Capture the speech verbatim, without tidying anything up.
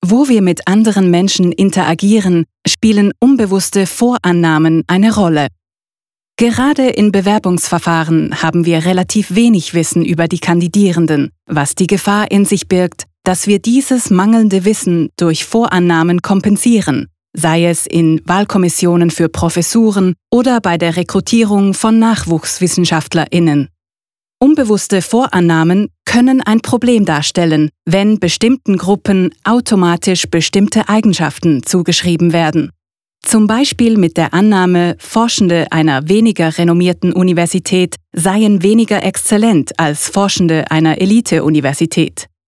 Wo wir mit anderen Menschen interagieren, spielen unbewusste Vorannahmen eine Rolle. Gerade in Bewerbungsverfahren haben wir relativ wenig Wissen über die Kandidierenden, was die Gefahr in sich birgt, dass wir dieses mangelnde Wissen durch Vorannahmen kompensieren, sei es in Wahlkommissionen für Professuren oder bei der Rekrutierung von NachwuchswissenschaftlerInnen. Unbewusste Vorannahmen können ein Problem darstellen, wenn bestimmten Gruppen automatisch bestimmte Eigenschaften zugeschrieben werden. Zum Beispiel mit der Annahme, Forschende einer weniger renommierten Universität seien weniger exzellent als Forschende einer Elite-Universität.